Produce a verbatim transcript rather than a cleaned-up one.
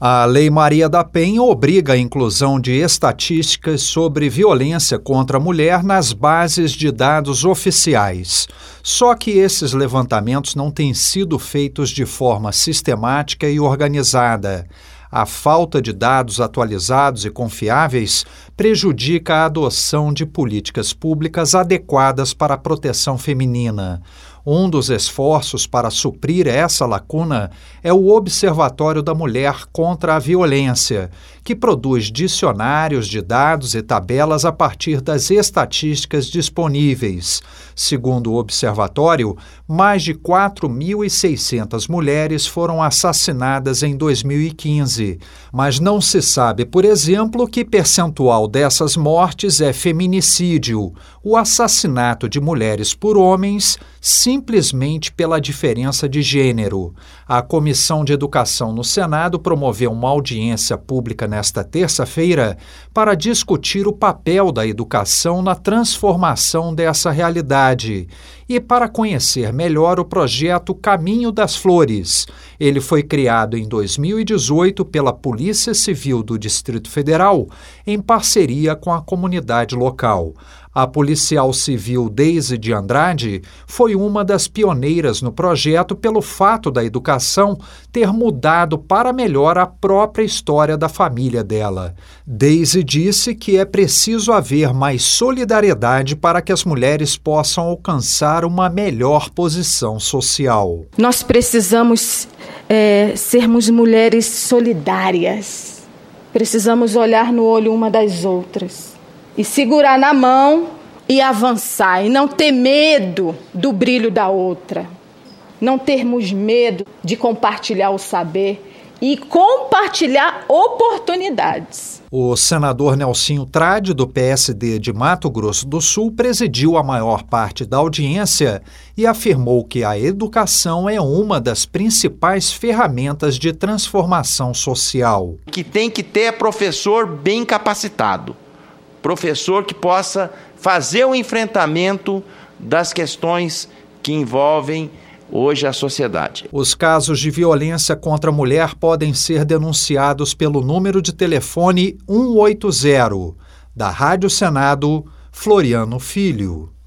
A Lei Maria da Penha obriga a inclusão de estatísticas sobre violência contra a mulher nas bases de dados oficiais. Só que esses levantamentos não têm sido feitos de forma sistemática e organizada. A falta de dados atualizados e confiáveis prejudica a adoção de políticas públicas adequadas para a proteção feminina. Um dos esforços para suprir essa lacuna é o Observatório da Mulher contra a Violência, que produz dicionários de dados e tabelas a partir das estatísticas disponíveis. Segundo o observatório, mais de quatro mil e seiscentas mulheres foram assassinadas em dois mil e quinze, mas não se sabe, por exemplo, que percentual dessas mortes é feminicídio, o assassinato de mulheres por homens, simplesmente pela diferença de gênero. A Comissão de Educação no Senado promoveu uma audiência pública nesta terça-feira para discutir o papel da educação na transformação dessa realidade e para conhecer melhor o projeto Caminho das Flores. Ele foi criado em dois mil e dezoito pela Polícia Civil do Distrito Federal, em parceria com a comunidade local. A policial civil Deise de Andrade foi uma das pioneiras no projeto pelo fato da educação ter mudado para melhor a própria história da família dela. Deise disse que é preciso haver mais solidariedade para que as mulheres possam alcançar uma melhor posição social. Nós precisamos é, sermos mulheres solidárias. Precisamos olhar no olho uma das outras e segurar na mão e avançar, e não ter medo do brilho da outra. Não termos medo de compartilhar o saber e compartilhar oportunidades. O senador Nelsinho Trade, do P S D de Mato Grosso do Sul, presidiu a maior parte da audiência e afirmou que a educação é uma das principais ferramentas de transformação social. O que tem que ter é professor bem capacitado. Professor que possa fazer o enfrentamento das questões que envolvem hoje a sociedade. Os casos de violência contra a mulher podem ser denunciados pelo número de telefone um oito zero. Da Rádio Senado, Floriano Filho.